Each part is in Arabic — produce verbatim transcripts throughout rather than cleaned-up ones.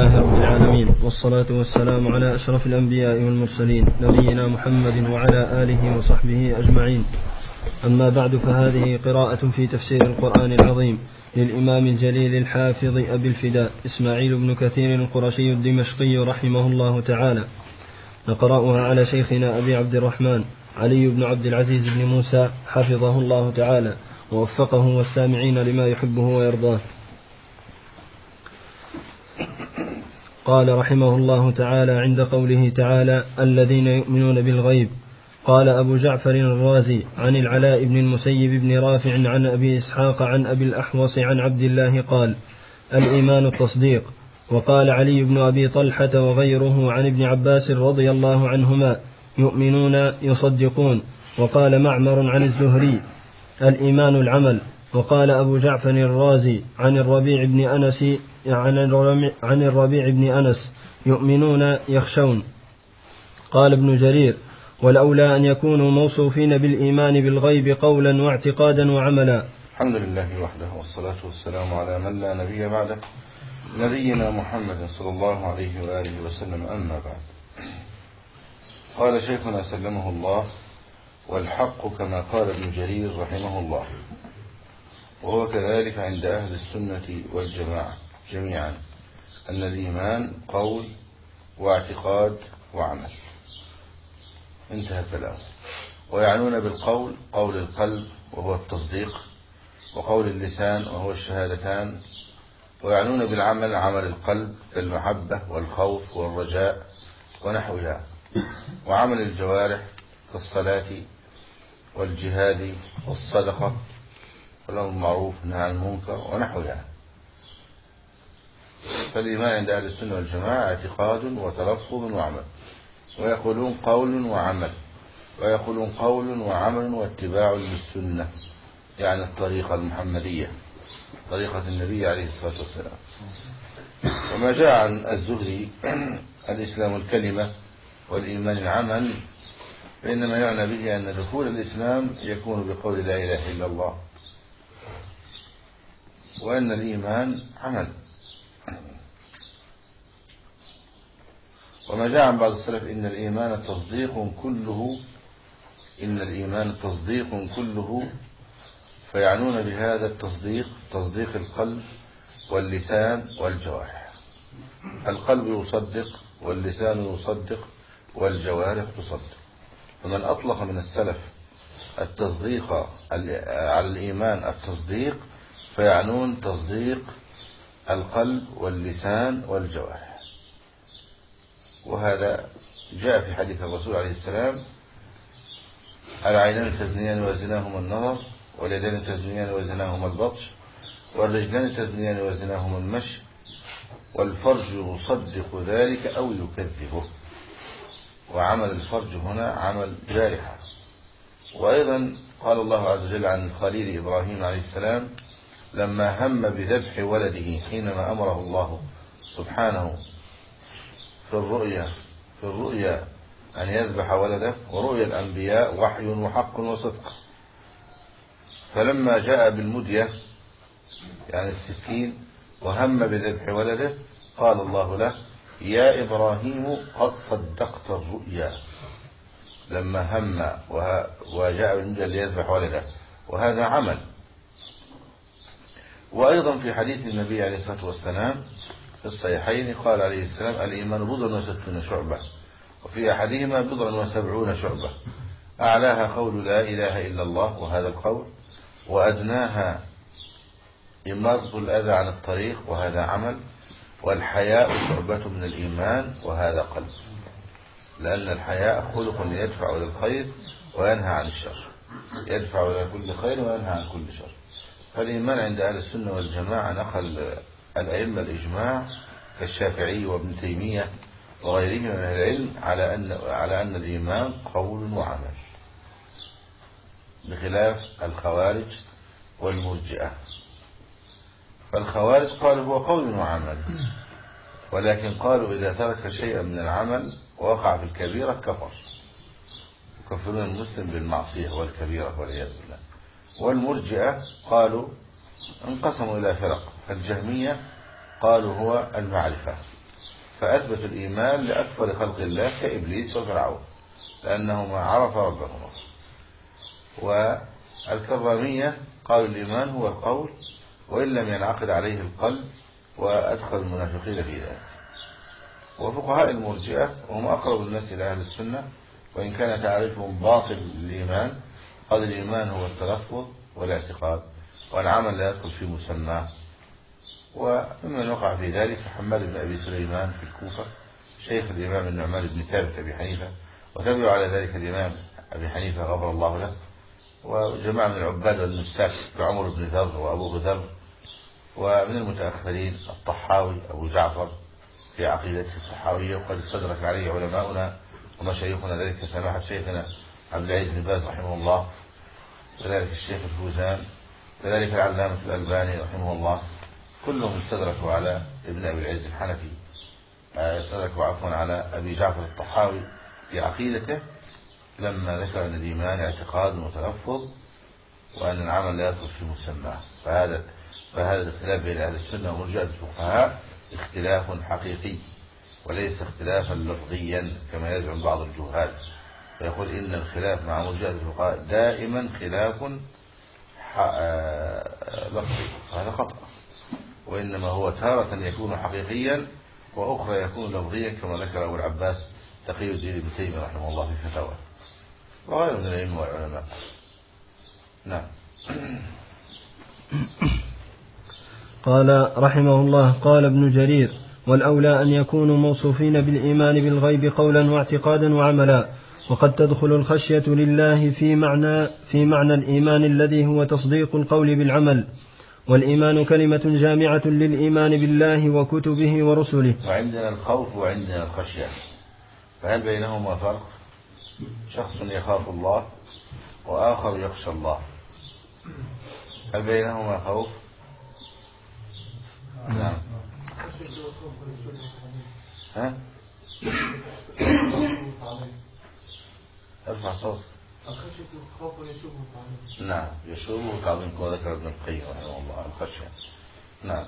لله رب العالمين، والصلاة والسلام على أشرف الأنبياء والمرسلين نبينا محمد وعلى آله وصحبه أجمعين. أما بعد، فهذه قراءة في تفسير القرآن العظيم للإمام الجليل الحافظ أبي الفداء إسماعيل بن كثير القرشي الدمشقي رحمه الله تعالى. نقرأها على شيخنا أبي عبد الرحمن علي بن عبد العزيز بن موسى حفظه الله تعالى ووفقه والسامعين لما يحبه ويرضاه. قال رحمه الله تعالى عند قوله تعالى: الذين يؤمنون بالغيب. قال أبو جعفر الرازي عن العلاء بن المسيب بن رافع عن أبي إسحاق عن أبي الأحوص عن عبد الله قال: الإيمان التصديق. وقال علي بن أبي طلحة وغيره عن ابن عباس رضي الله عنهما: يؤمنون يصدقون. وقال معمر عن الزهري: الإيمان العمل. وقال أبو جعفر الرازي عن الربيع بن أنس عن الربيع بن أنس: يؤمنون يخشون. قال ابن جرير: والأولى أن يكونوا موصوفين بالإيمان بالغيب قولا واعتقادا وعملا. الحمد لله وحده، والصلاة والسلام على من لا نبي بعده، نبينا محمد صلى الله عليه وآله وسلم. أما بعد، قال شيخنا سلمه الله: والحق كما قال ابن جرير رحمه الله، وهو كذلك عند أهل السنة والجماعة جميعا، أن الإيمان قول واعتقاد وعمل. انتهى كلامه. ويعنون بالقول قول القلب وهو التصديق، وقول اللسان وهو الشهادتان. ويعنون بالعمل عمل القلب كالمحبة والخوف والرجاء ونحوها، وعمل الجوارح كالصلاة والجهاد والصدقة والأمر بالمعروف والنهي عن المنكر ونحوها. فالإيمان عند أهل السنة والجماعة اعتقاد وتلفظ وعمل. ويقولون قول وعمل، ويقولون قول وعمل واتباع للسنة، يعني الطريقة المحمدية، طريقة النبي عليه الصلاة والسلام. وما جاء عن الزهري: الإسلام الكلمة والإيمان العمل، فإنما يعنى به أن دخول الإسلام يكون بقول لا إله إلا الله، وأن الإيمان عمل. وما جاء عن بعض السلف: إن الإيمان تصديق كله إن الإيمان تصديق كله فيعنون بهذا التصديق تصديق القلب واللسان والجوارح. القلب يصدق واللسان يصدق والجوارح تصدق. فمن أطلق من السلف التصديق على الإيمان التصديق، فيعنون تصديق القلب واللسان والجوارح. وهذا جاء في حديث الرسول عليه السلام: العينان تزنيان وزناهما النظر، واليدان تزنيان وزناهما البطش، والرجلان تزنيان وزناهما المشي، والفرج يصدق ذلك أو يكذبه. وعمل الفرج هنا عمل جارحة. وأيضا قال الله عز وجل عن الخليل إبراهيم عليه السلام لما هم بذبح ولده، حينما أمره الله سبحانه في الرؤيا في الرؤيا أن يذبح ولده، ورؤيا الأنبياء وحي وحق وصدق. فلما جاء بالمدية يعني السكين وهم بذبح ولده، قال الله له: يا إبراهيم قد صدقت الرؤيا، لما هم وجاء بالمدية ليذبح ولده، وهذا عمل. وأيضا في حديث النبي عليه الصلاة والسلام في الصحيحين قال عليه السلام: الإيمان بضع وستون شعبة، وفي أحدهما بضع وسبعون شعبة، أعلاها قول لا إله إلا الله، وهذا القول، وأدناها إماطة الأذى عن الطريق، وهذا عمل، والحياء شعبة من الإيمان، وهذا قلب. لأن الحياء خلق يدفع إلى الخير وينهى عن الشر، يدفع إلى كل خير وينهى عن كل شر. فالإيمان عند أهل السنة والجماعة نقل الأئمة الإجماع كالشافعي وابن تيمية وغيرهم من أهل العلم على أن على أن الإيمان قول وعمل، بخلاف الخوارج والمرجئة. فالخوارج قالوا هو قول وعمل، ولكن قالوا إذا ترك شيئا من العمل ووقع في الكبيرة كفر، يكفرون المسلم بالمعصية والكبيرة والعياذ بالله. والمرجئة قالوا انقسموا إلى فرق، فالجهمية قالوا هو المعرفة، فأثبتوا الإيمان لأكثر خلق الله كإبليس وفرعون لأنهما عرف ربهما. والكرامية قالوا الإيمان هو القول وإن لم ينعقد عليه القلب، وأدخل المنافقين في ذلك. وفقهاء المرجئة وهم أقرب الناس إلى أهل السنة وإن كان تعريفهم باطل للإيمان، قال الإيمان هو التلفظ والاعتقاد والعمل لا يدخل في مسماه. وممن وقع في ذلك حماد بن أبي سليمان في الكوفة شيخ الإمام النعمان بن ثابت أبي حنيفة، وتبع على ذلك الإمام أبي حنيفة غفر الله له، وجماعة من العباد والنساك كعمر بن ذر وأبو ذر، ومن المتأخرين الطحاوي أبو جعفر في عقيدته الطحاوية، وقد استدرك عليه علماؤنا ومشايخنا ذلك سماحة شيخنا عبد العزيز بن باز رحمه الله، وذلك الشيخ الفوزان، وذلك العلامة الألباني رحمه الله، كلهم استدركوا على ابن أبي العز الحنفي، استدركوا عفوا على أبي جعفر الطحاوي في عقيدته لما ذكر أن الإيمان اعتقاد وتلفظ وأن العمل لا يدخل في مسماه. فهذا فهذا الاختلاف بين أهل السنة ومرجئة الفقهاء اختلاف حقيقي وليس اختلافا لفظيا كما يزعم بعض الجهال، فيقول إن الخلاف مع مرجئة الفقهاء دائما خلاف لفظي، هذا خطأ، وإنما هو تارة يكون حقيقيا وأخرى يكون لفظيا كما ذكر أبو العباس تقي الدين ابن تيمية رحمه الله في فتاوى وغيره من العلم والعلماء. نعم. قال رحمه الله: قال ابن جرير: والأولى أن يكونوا موصوفين بالإيمان بالغيب قولا واعتقادا وعملا، وقد تدخل الخشية لله في معنى, في معنى الإيمان الذي هو تصديق القول بالعمل. والإيمان كلمة جامعة للإيمان بالله وكتبه ورسله. وعندنا الخوف وعندنا الخشية، فهل بينهما فرق؟ شخص يخاف الله وآخر يخشى الله، هل بينهما خوف؟ نعم. ها؟ ارفع صوت. نعم، يشوبه تعظيم كما ذكر ابن القيم رحمه الله الخشية. نعم.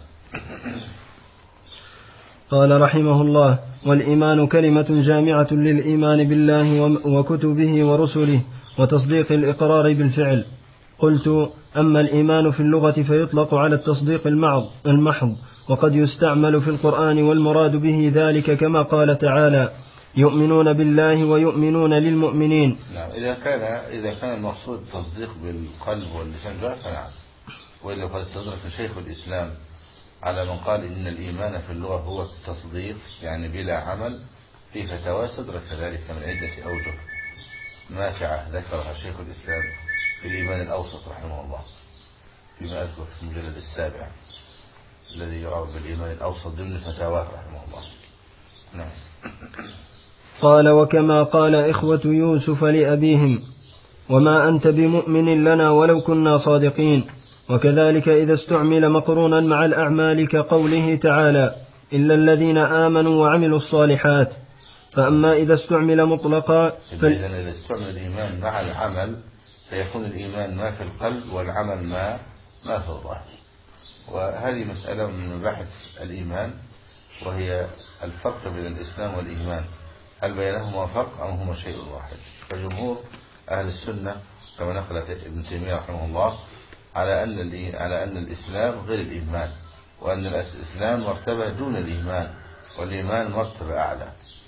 قال رحمه الله: والإيمان كلمة جامعة للإيمان بالله وكتبه ورسله وتصديق الإقرار بالفعل. قلت: أما الإيمان في اللغة فيطلق على التصديق المحض، وقد يستعمل في القرآن والمراد به ذلك كما قال تعالى: يؤمنون بالله ويؤمنون للمؤمنين. نعم، إذا كان إذا كان المقصود التصديق بالقلب واللسان جاء فنعم، وإلا قد استدرك شيخ الإسلام على من قال إن الإيمان في اللغة هو التصديق يعني بلا عمل، في فتاوى استدرك ذلك من عدة أوجه ماتعة ذكرها شيخ الإسلام في الإيمان الأوسط رحمه الله، فيما أذكر في المجلد السابع الذي يعرف بالإيمان الأوسط ضمن فتاواه رحمه الله. نعم. قال: وكما قال إخوة يوسف لأبيهم: وما أنت بمؤمن لنا ولو كنا صادقين. وكذلك إذا استعمل مقرونا مع الأعمال كقوله تعالى: إلا الذين آمنوا وعملوا الصالحات. فأما إذا استعمل مطلقا فل... إذا استعمل الإيمان مع العمل فيكون الإيمان ما في القلب والعمل ما ما في الظاهر. وهذه مسألة من مباحث الإيمان، وهي الفرق بين الإسلام والإيمان، هل بينهما فرق أم هما شيء واحد؟ فجمهور أهل السنة كما نقلت ابن تيمية رحمه الله على أن على أن الإسلام غير الإيمان، وأن الإسلام مرتبة دون الإيمان، والإيمان مرتبة أعلى.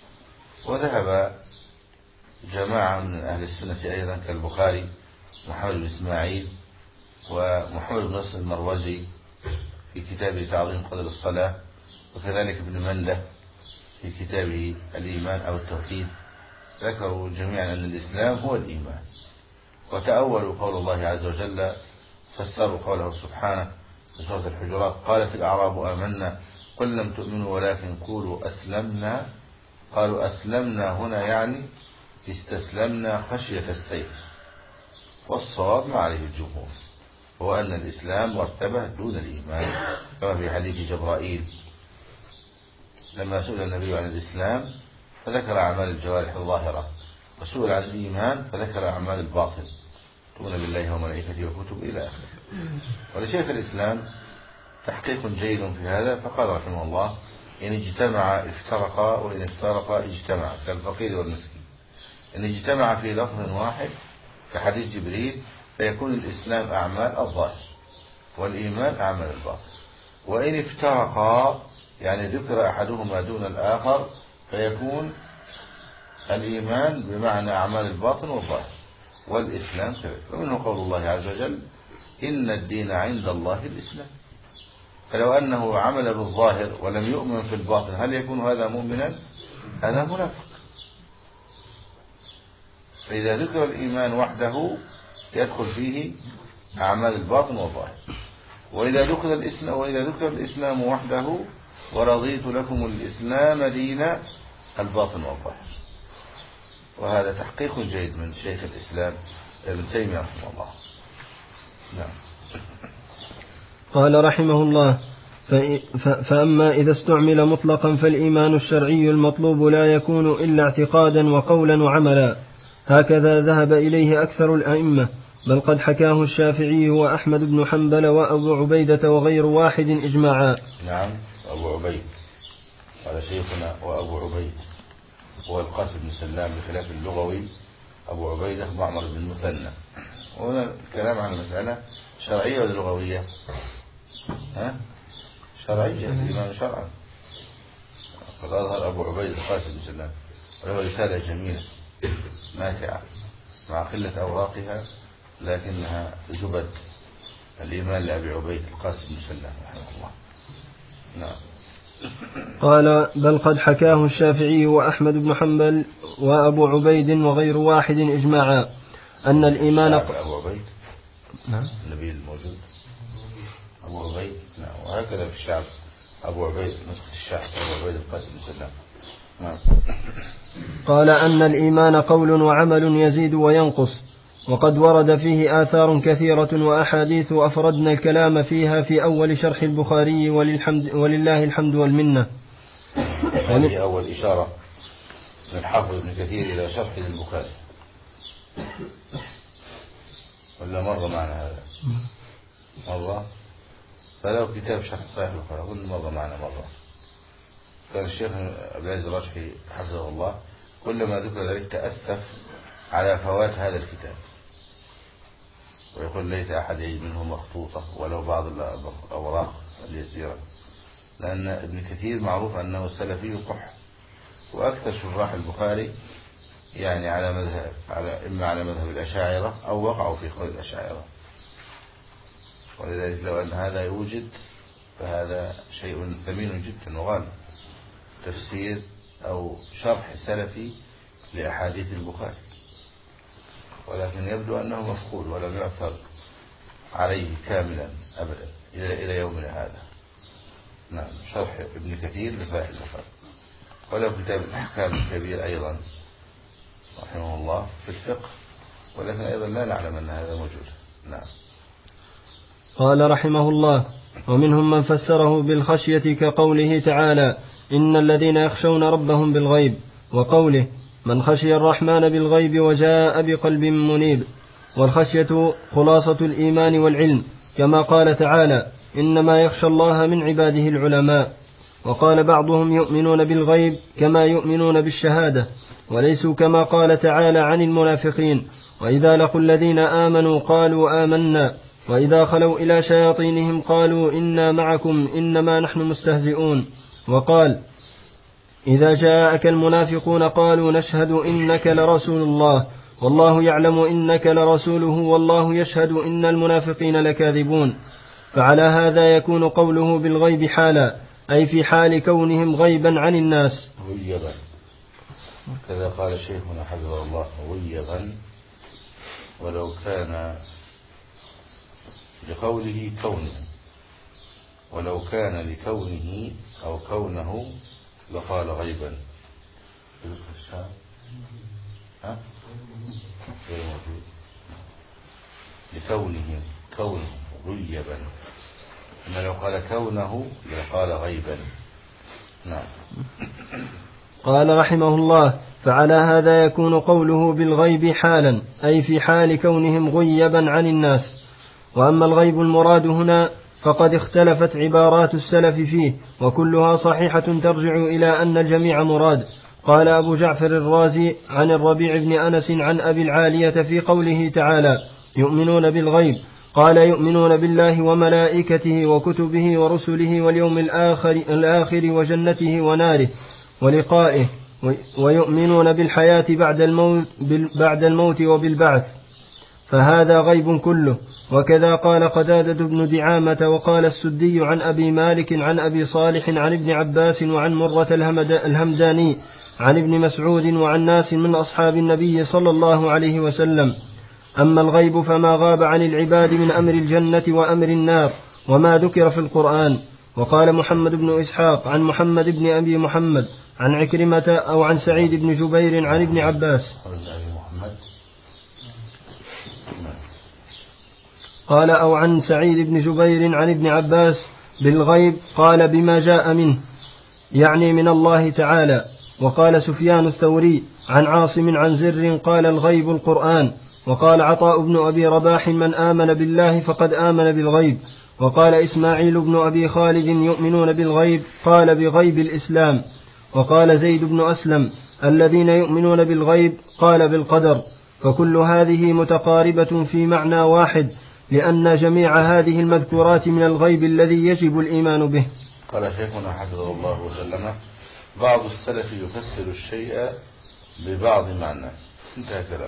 وذهب جماعة من أهل السنة أيضا كالبخاري محمد بن إسماعيل ومحمد بن نصر المروزي في كتابه تعظيم قدر الصلاة، وكذلك ابن منده في كتابه الإيمان أو التوحيد، ذكروا جميعا أن الإسلام هو الإيمان، وتأولوا قول الله عز وجل، فسروا قوله سبحانه في سورة الحجرات: قالت الأعراب آمنا قل لم تؤمنوا ولكن قولوا أسلمنا. قالوا أسلمنا هنا يعني استسلمنا خشية السيف، والصواب ما عليه الجمهور هو أن الإسلام مرتبة دون الإيمان، كما في حديث جبرائيل لما سئل النبي عن الإسلام فذكر أعمال الجوارح الظاهرة، وسئل عن الإيمان فذكر أعمال الباطن، تؤمن بالله وملائكته وكتب إلى آخره. ولشيخ الإسلام تحقيق جيد في هذا، فقال رحمه الله: إن اجتمع افترقا وإن افترقا اجتمع، كالفقير والمسكين. إن اجتمع في لفظ واحد كحديث جبريل فيكون الإسلام أعمال الظاهر والإيمان أعمال الباطن. وإن افترقا يعني ذكر أحدهما دون الآخر فيكون الإيمان بمعنى أعمال الباطن والظاهر والإسلام كذلك. ومنه قول الله عز وجل إن الدين عند الله الإسلام. فلو أنه عمل بالظاهر ولم يؤمن في الباطن هل يكون هذا مؤمنا؟ هذا منافق. فإذا ذكر الإيمان وحده يدخل فيه أعمال الباطن والظاهر. وإذا ذكر الإسلام وإذا ذكر الإسلام وحده ورضيت لكم الإسلام دينا الباطن والظاهر. وهذا تحقيق جيد من شيخ الإسلام ابن تيمية رحمه الله. نعم. قال رحمه الله: فأما إذا استعمل مطلقا فالإيمان الشرعي المطلوب لا يكون إلا اعتقادا وقولا وعملا، هكذا ذهب إليه أكثر الأئمة، بل قد حكاه الشافعي وأحمد بن حنبل وأبو عبيدة وغير واحد إجماعا. نعم، أبو عبيد قال شيخنا وأبو عبيد هو القاسم بن سلام بخلاف اللغوي أبو عبيدة معمر بن المثنى. وهنا الكلام عن المسألة شرعية ولا لغوية؟ ها؟ شرعية، الإيمان شرعا. قد أظهر أبو عبيد القاسم بن سلام وله رسالة جميلة ماتعة مع قلة أوراقها لكنها زبد الإيمان لأبي عبيد القاسم بن سلام رحمه الله. نعم. قال: بل قد حكاه الشافعي وأحمد بن حنبل وأبو عبيد وغير واحد إجماعا أن الإيمان أبو عبيد نعم النبي الموجود أبو عبيد نعم. وهكذا في الشعب أبو عبيد نسخة الشعب أبو عبيد القاسم بن سلام. نعم. قال: أن الإيمان قول وعمل يزيد وينقص، وقد ورد فيه آثار كثيرة وأحاديث أفردنا الكلام فيها في أول شرح البخاري ولله الحمد والمنة. هذه أول إشارة من الحافظ ابن كثير إلى شرح البخاري، ولا مرة معنا هذا مرة؟ فلو كتاب شرح صحيح البخاري كل مرة معنا مرة. كان الشيخ عبد العزيز الراشحي حفظه الله كلما ذكر ذلك تأسف على فوات هذا الكتاب، ويقول ليس أحد يجد منه مخطوطة ولو بعض الأوراق اليسيرة، لأن ابن كثير معروف أنه السلفي قح، وأكثر شراح البخاري يعني على مذهب على إما على مذهب الأشاعرة أو وقعوا في قول الأشاعرة. ولذلك لو أن هذا يوجد فهذا شيء ثمين جدا وغالي، تفسير أو شرح سلفي لأحاديث البخاري، ولكن يبدو أنه مفقود ولم يعثر عليه كاملا أبدا إلى يومنا هذا. نعم، شرح ابن كثير لصحيح البخاري، وله كتاب الأحكام الكبير أيضا رحمه الله في الفقه، ولكن أيضا لا نعلم أن هذا موجود. نعم. قال رحمه الله: ومنهم من فسره بالخشية كقوله تعالى: إن الذين يخشون ربهم بالغيب، وقوله: من خشي الرحمن بالغيب وجاء بقلب منيب. والخشية خلاصة الإيمان والعلم، كما قال تعالى: إنما يخشى الله من عباده العلماء. وقال بعضهم: يؤمنون بالغيب كما يؤمنون بالشهادة، وليسوا كما قال تعالى عن المنافقين: وإذا لقوا الذين آمنوا قالوا آمنا، وإذا خلوا إلى شياطينهم قالوا إنا معكم إنما نحن مستهزئون. وقال: إذا جاءك المنافقون قالوا نشهد إنك لرسول الله والله يعلم إنك لرسوله والله يشهد إن المنافقين لكاذبون. فعلى هذا يكون قوله بالغيب حالا، أي في حال كونهم غيبا عن الناس. غيبا، كذا قال شيخنا حفظه الله، غيبا، ولو كان لقوله كونه، ولو كان لكونه أو كونه لقال غيبا. ها؟ لكونه كونه غيبا، إن لو قال كونه لقال غيبا. نعم. قال رحمه الله: فعلى هذا يكون قوله بالغيب حالا، أي في حال كونهم غيبا عن الناس. وأما الغيب المراد هنا فقد اختلفت عبارات السلف فيه وكلها صحيحة ترجع إلى أن الجميع مراد. قال أبو جعفر الرازي عن الربيع بن أنس عن أبي العالية في قوله تعالى يؤمنون بالغيب قال يؤمنون بالله وملائكته وكتبه ورسله واليوم الآخر, الآخر وجنته وناره ولقائه ويؤمنون بالحياة بعد الموت, بعد الموت وبالبعث، فهذا غيب كله. وكذا قال قتادة بن دعامة وقال السدي عن أبي مالك عن أبي صالح عن ابن عباس وعن مرة الهمداني عن ابن مسعود وعن ناس من أصحاب النبي صلى الله عليه وسلم. أما الغيب فما غاب عن العباد من أمر الجنة وأمر النار وما ذكر في القرآن. وقال محمد بن إسحاق عن محمد بن أبي محمد عن عكرمة أو عن سعيد بن جبير عن ابن عباس قال أو عن سعيد بن جبير عن ابن عباس بالغيب قال بما جاء منه يعني من الله تعالى. وقال سفيان الثوري عن عاصم عن زر قال الغيب القرآن. وقال عطاء بن أبي رباح من آمن بالله فقد آمن بالغيب. وقال إسماعيل بن أبي خالد يؤمنون بالغيب قال بغيب الإسلام. وقال زيد بن أسلم الذين يؤمنون بالغيب قال بالقدر. فكل هذه متقاربة في معنى واحد لأن جميع هذه المذكورات من الغيب الذي يجب الإيمان به. قال شيخنا حفظه الله وسلم بعض السلف يفسر الشيء ببعض معنى انتهى كلام،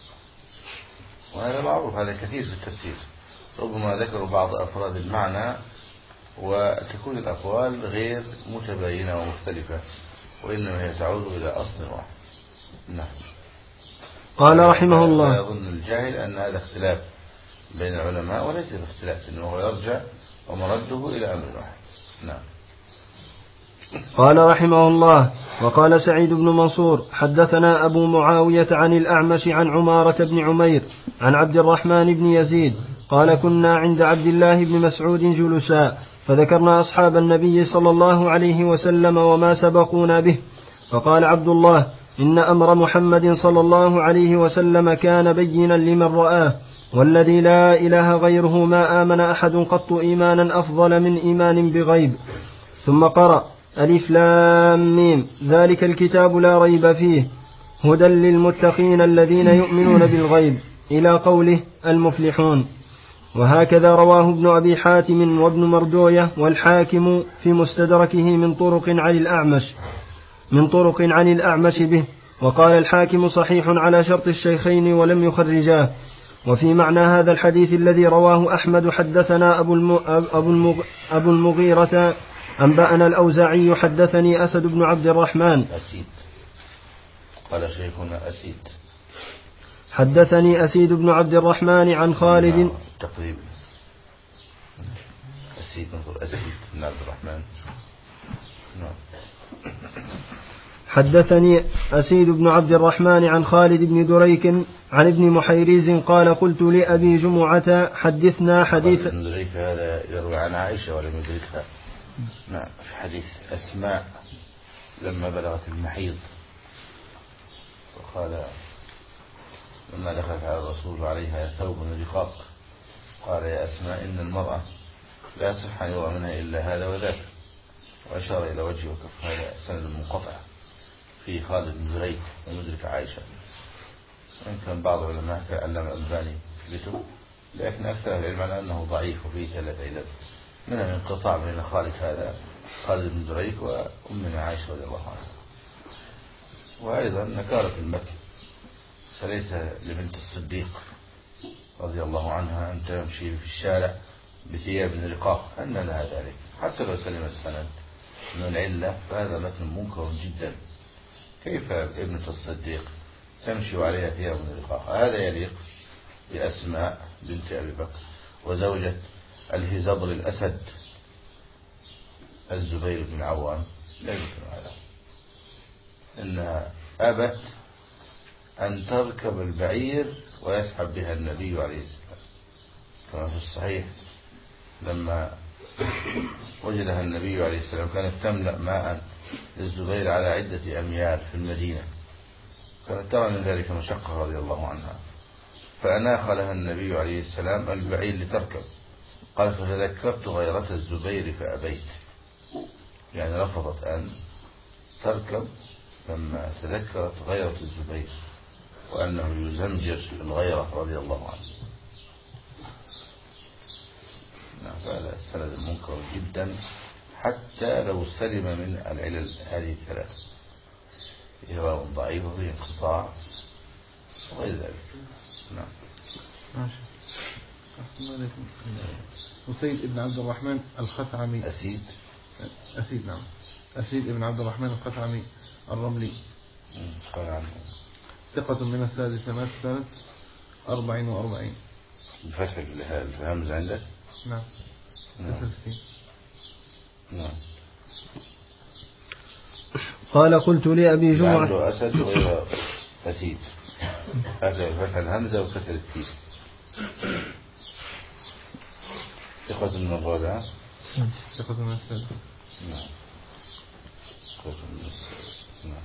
وهذا معروف، هذا كثير في التفسير. ربما ذكروا بعض أفراد المعنى وتكون الأقوال غير متباينة ومختلفة، وإنما هي تعود إلى أصل واحد. نعم. قال رحمه الله يظن الجاهل أن هذا اختلاف بين العلماء وليس باختلاف، إنه يرجع ومرده إلى أمر واحد. نعم. قال رحمه الله وقال سعيد بن منصور حدثنا أبو معاوية عن الأعمش عن عمارة بن عمير عن عبد الرحمن بن يزيد قال كنا عند عبد الله بن مسعود جلساء فذكرنا أصحاب النبي صلى الله عليه وسلم وما سبقونا به، فقال عبد الله إن أمر محمد صلى الله عليه وسلم كان بينا لمن رآه، والذي لا إله غيره ما آمن أحد قط إيمانا أفضل من إيمان بغيب. ثم قرأ ألف لام ميم ذلك الكتاب لا ريب فيه هدى للمتقين الذين يؤمنون بالغيب إلى قوله المفلحون. وهكذا رواه ابن أبي حاتم وابن مردوية والحاكم في مستدركه من طرق عن الأعمش من طرق عن الأعمش به. وقال الحاكم صحيح على شرط الشيخين ولم يخرجاه. وفي معنى هذا الحديث الذي رواه أحمد حدثنا أبو المغيرة أنبأنا الأوزاعي حدثني أسد بن عبد الرحمن أسيد. قال شيخنا أسيد حدثني أسيد بن عبد الرحمن عن خالد تقريبا أسيد نظر أسيد بن عبد الرحمن. نعم. حدثني أسيد بن عبد الرحمن عن خالد بن دريك عن ابن محيريز قال قلت لأبي جمعة حدثنا حديث. ابن دريك هذا يروي عن عائشة ولم يدركها. نعم. في حديث أسماء لما بلغت المحيض وقال لما دخلت على الرسول عليها ثوب رقاق قال يا أسماء إن المرأة لا يصح أن يرى منها إلا هذا وذاك، وأشار إلى وجهه وكف. هذا سند منقطع في خالد بن دريك ومدرك عائشة. وإن كان بعض العلماء كالعلامة الألباني يثبته، لكن أكثر العلم على أنه ضعيف وفيه ثلاث علل، منها الانقطاع بين خالد هذا خالد بن دريك وأمنا عائشة رضي الله عنها. وأيضا نكارة المكي، فليس لبنت الصديق رضي الله عنها أن تمشي في الشارع بثياب رقاق أن لها ذلك حتى لو سلم السند من العلة، فهذا متن منكر جدا. كيف ابنة الصديق تمشي عليها ثياب رقاق؟ هذا يليق بأسماء بنت أبي بكر وزوجة الهزبر الأسد الزبير بن عوام، لا يمكن هذا. إنها أبت أن تركب البعير ويسحب بها النبي عليه السلام، كما في الصحيح لما وجدها النبي عليه السلام كانت تملأ ماء للزبير على عدة أميال في المدينة، كانت ترى من ذلك مشقة رضي الله عنها، فأناخ لها النبي عليه السلام البعير لتركب، قال فتذكرت غيرة الزبير فأبيت، يعني رفضت أن تركب لما تذكرت غيرة الزبير وأنه يزمجر الغيرة رضي الله عنه. نعم، فهذا السند المنكر جدا حتى لو سلم من العلل هذه الثلاث، إهراء ضعيف وفيه انقطاع وغير ذلك. نعم. ماشي. أحسن عليكم. أسيد ابن عبد الرحمن الخثعمي. أسيد أسيد نعم. أسيد ابن عبد الرحمن الخثعمي الرملي، قال عنه ثقة من السادسة، مات سنة أربعين وأربعين. بفتح الهمزة عندك؟ نعم. كسر السين. نعم. قال قلت لأبي جمعة عنده أسد غير أسيد، هذا فتح الهمزة وكسر السين. ثقة من الرابعة، ثقة من السادسة. نعم. ثقة من السادسة. نعم.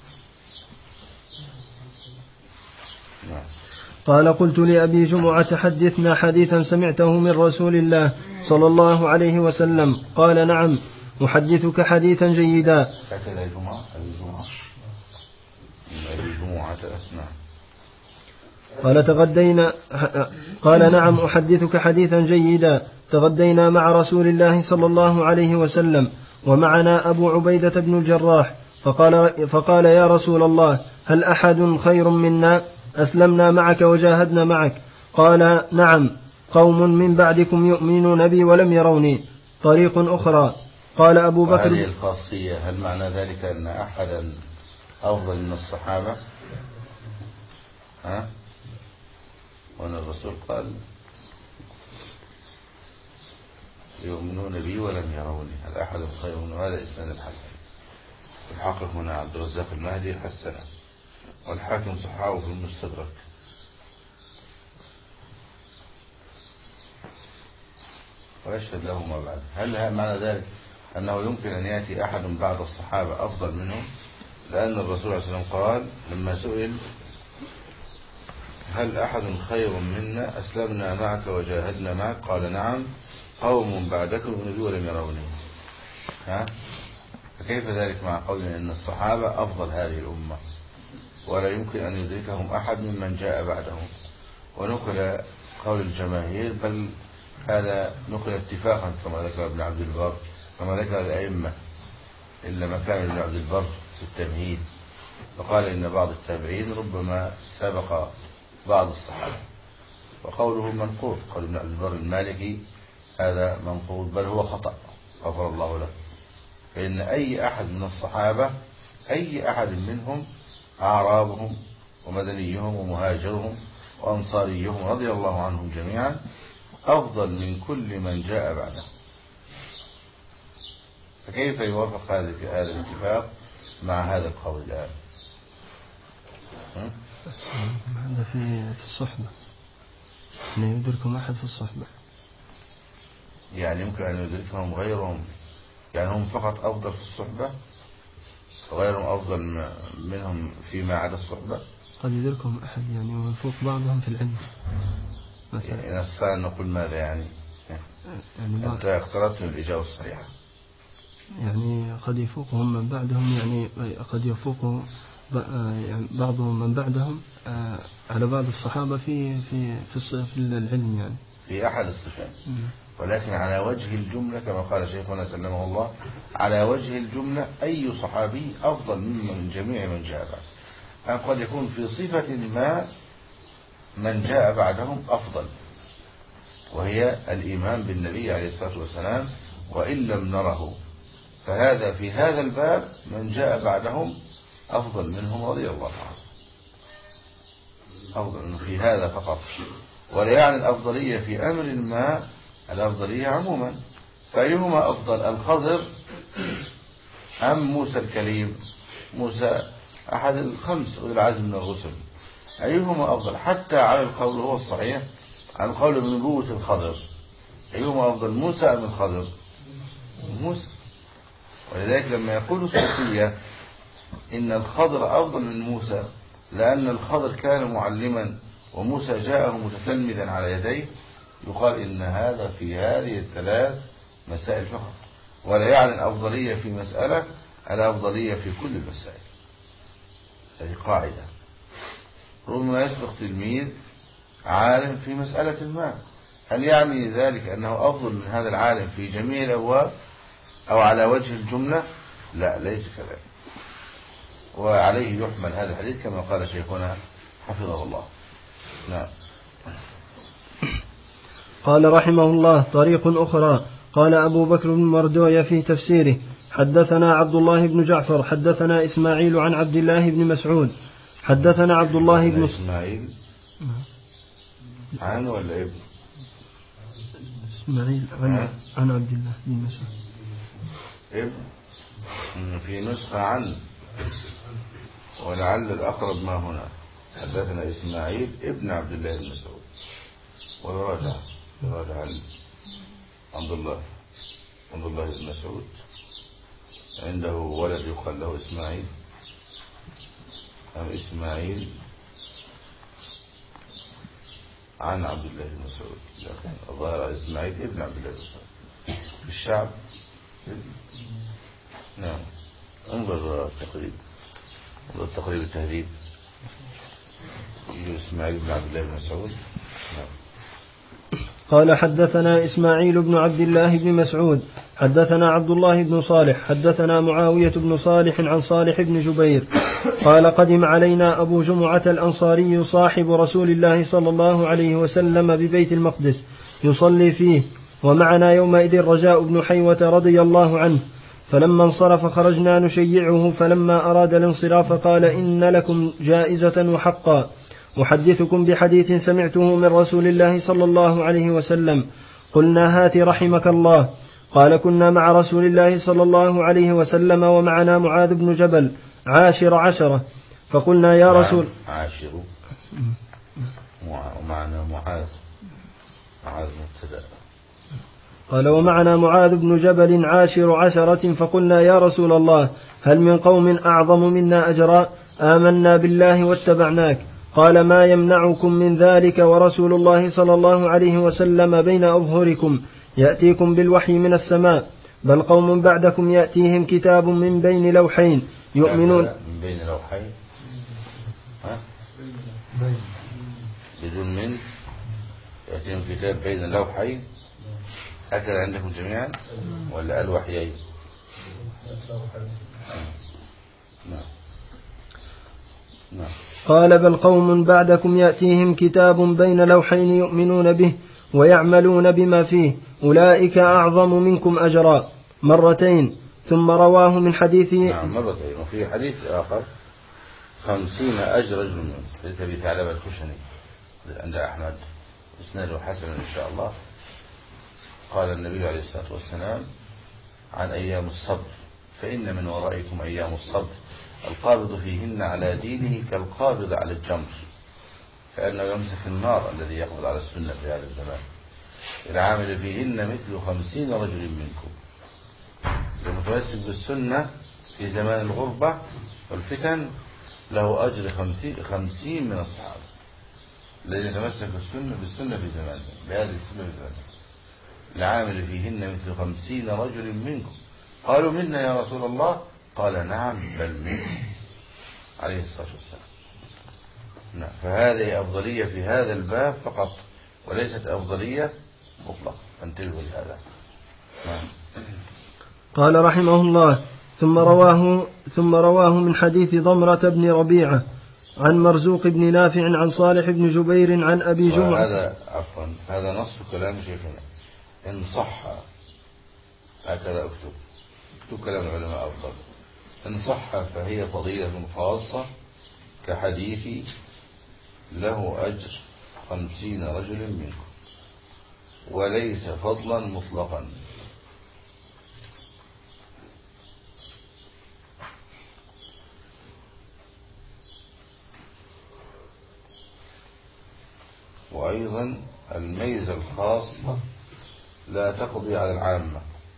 نعم. قال قلت لأبي جمعة حدثنا حديثا سمعته من رسول الله صلى الله عليه وسلم. قال نعم أحدثك حديثا جيدا. هكذا الجمعة الجمعة الجمعة أسمع. قال تغدينا قال نعم أحدثك حديثا جيدا. تغدينا مع رسول الله صلى الله عليه وسلم ومعنا أبو عبيدة بن الجراح، فقال, فقال يا رسول الله هل أحد خير منا؟ أسلمنا معك وجاهدنا معك. قال نعم، قوم من بعدكم يؤمنون بي ولم يروني. طريق أخرى. قال أبو بكر هذه الخاصية هل معنى ذلك أن أحدا أفضل من الصحابة؟ ها؟ وأن الرسول قال يؤمنون بي ولم يروني، هل أحد خير من هذا؟ إسناد الحسن. الحاقق هنا عبد الرزاق المهدي حسنه، والحاكم صححه في المستدرك. ويشهد له ما بعد. هل معنى ذلك أنه يمكن أن يأتي أحد بعد الصحابة أفضل منهم؟ لأن الرسول صلى الله عليه وسلم قال لما سئل هل أحد خير منا أسلمنا معك وجاهدنا معك، قال نعم، قوم بعدكم يؤمنون بي ولم يروني. ها؟ فكيف ذلك مع قولنا أن الصحابة أفضل هذه الأمة ولا يمكن أن يدركهم أحد ممن جاء بعدهم؟ ونقل قول الجماهير، بل هذا نقل اتفاقا كما ذكر ابن عبد البر، كما ذكر الأئمة، إلا ما كان ابن عبد البر في التمهيد، فقال إن بعض التابعين ربما سبق بعض الصحابة، وقوله منقول. قول ابن عبد البر المالكي هذا منقول، بل هو خطأ غفر الله له، فإن أي أحد من الصحابة أي أحد منهم أعرابهم ومدنيهم ومهاجرهم وأنصاريهم رضي الله عنهم جميعا أفضل من كل من جاء بعده. فكيف يوافق هذا في هذا الاتفاق مع هذا القول الآن؟ هذا في في الصحبة، أن يدركهم أحد في الصحبة، يعني يمكن أن يدركهم غيرهم، يعني هم فقط أفضل في الصحبة وغيرهم أفضل منهم فيما عدا الصحبة. قد يدركهم أحد يعني ويفوق بعضهم في العلم مثلا. يعني نستطيع أن نقول ماذا يعني؟ يعني أنت اقتربت من الإجابة الصحيحة. يعني قد يفوقهم من بعدهم، يعني قد يفوق بعضهم من بعدهم على بعض الصحابة في في في العلم، يعني في أحد الصفات، ولكن على وجه الجملة كما قال شيخنا سلمه الله، على وجه الجملة أي صحابي أفضل من جميع من جاء بعد. أن قد يكون في صفة ما من جاء بعدهم أفضل، وهي الإيمان بالنبي عليه الصلاة والسلام وإن لم نره، فهذا في هذا الباب من جاء بعدهم أفضل منهم رضي الله عنه، أفضل في هذا فقط، ولا يعني الأفضلية في أمر ما، الأفضلية عموما. فأيهما أفضل، الخضر أم موسى الكليم؟ موسى أحد الخمس أولي العزم من الرسل، أيهما أفضل؟ حتى على القول هو الصحيح عن قول بنبوة الخضر، أيهما أفضل، موسى أم الخضر؟ موسى. ولذلك لما يقول الصوفية إن الخضر أفضل من موسى لأن الخضر كان معلما وموسى جاءه متتلمذا على يديه، يقال إن هذا في هذه الثلاث مسائل فقط، ولا يعني الأفضلية في مسألة الأفضلية في كل المسائل. هذه قاعدة. ربما يسبق تلميذ عالم في مسألة ما، هل يعني ذلك أنه أفضل من هذا العالم في جميع الأبواب أو على وجه الجملة؟ لا، ليس كذلك. وعليه يحمل هذا الحديث كما قال شيخنا حفظه الله. نعم. قال رحمه الله: طريق أخرى. قال أبو بكر بن مردوية في تفسيره: حدثنا عبد الله بن جعفر حدثنا إسماعيل عن عبد الله بن مسعود حدثنا عبد الله بن إسماعيل عن ولا ابن إسماعيل عن, عن عبد الله بن مسعود ابن، في نسخة عن، ولعل الأقرب ما هنا حدثنا إسماعيل ابن عبد الله بن مسعود، ويراجع يراجع عبد الله عبد الله بن مسعود عنده ولد يقال له إسماعيل أم إسماعيل عن عبد الله بن مسعود، لكن الظاهر إسماعيل ابن عبد الله بن مسعود في الشعب. نعم. انظر التقريب، انظر التقريب التهذيب، إسماعيل بن عبد الله بن مسعود. نعم. قال: حدثنا إسماعيل بن عبد الله بن مسعود حدثنا عبد الله بن صالح حدثنا معاوية بن صالح عن صالح بن جبير قال: قدم علينا أبو جمعة الأنصاري صاحب رسول الله صلى الله عليه وسلم ببيت المقدس يصلي فيه، ومعنا يومئذ رجاء بن حيوة رضي الله عنه، فلما انصرف خرجنا نشيعه، فلما أراد الانصراف قال: إن لكم جائزة وحقا، أحدثكم بحديث سمعته من رسول الله صلى الله عليه وسلم. قلنا: هات رحمك الله. قال: كنا مع رسول الله صلى الله عليه وسلم ومعنا معاذ بن جبل عاشر عشرة، فقلنا: يا رسول عاشر ومعنا معاذ معاذ مبتدأ. قال: ومعنا معاذ بن جبل عاشر عشرة، فقلنا: يا رسول الله، هل من قوم أعظم منا أجرا؟ آمنا بالله واتبعناك. قال: ما يمنعكم من ذلك ورسول الله صلى الله عليه وسلم بين أظهركم يأتيكم بالوحي من السماء، بل قوم بعدكم يأتيهم كتاب من بين لوحين يؤمنون من بين لوحين ها؟ بدون من يأتيهم كتاب بين لوحين، هكذا عندكم جميعا ولا الوحيين؟ نعم. نعم. قال: بل قوم بعدكم يأتيهم كتاب بين لوحين يؤمنون به ويعملون بما فيه، أولئك أعظم منكم أجرا، مرتين. ثم رواه من حديث نعم مرتين. وفي حديث آخر: خمسين أجر رجل منكم، حديث أبي ثعلبة الخشني عند أحمد، إسناده حسن إن شاء الله. قال النبي عليه الصلاة والسلام عن أيام الصبر: فإن من ورائكم أيام الصبر، القابض فيهن على دينه كالقابض على الجمر، كأنه يمسك النار الذي يقبض على السنة في هذا الزمان. العامل فيهن مثل خمسين رجل منكم، المتمسك بالسنة في زمان الغربة والفتن له أجر خمسين من الصحابة الذي يتمسك بالسنة, بالسنة في زمان بهذه السنة في زمان. العامل فيهن مثل خمسين رجل منكم. قالوا: منا يا رسول الله؟ قال: نعم بل منكم، عليه الصلاة والسلام. نعم. فهذه أفضلية في هذا الباب فقط، وليست أفضلية مطلقة، فانتبهوا لهذا. نعم. قال رحمه الله: ثم رواه ثم رواه من حديث ضمرة بن ربيعة عن مرزوق بن نافع عن صالح بن جبير عن أبي جمعة. هذا عفوا هذا نص كلام شيخنا، إن صح هكذا أكتب اكتب كلام العلماء أفضل. إن صح فهي فضيلة خاصة كحديث له أجر خمسين رجل منكم، وليس فضلا مطلقا. وأيضا الميزة الخاصة لا تقضي على العامة،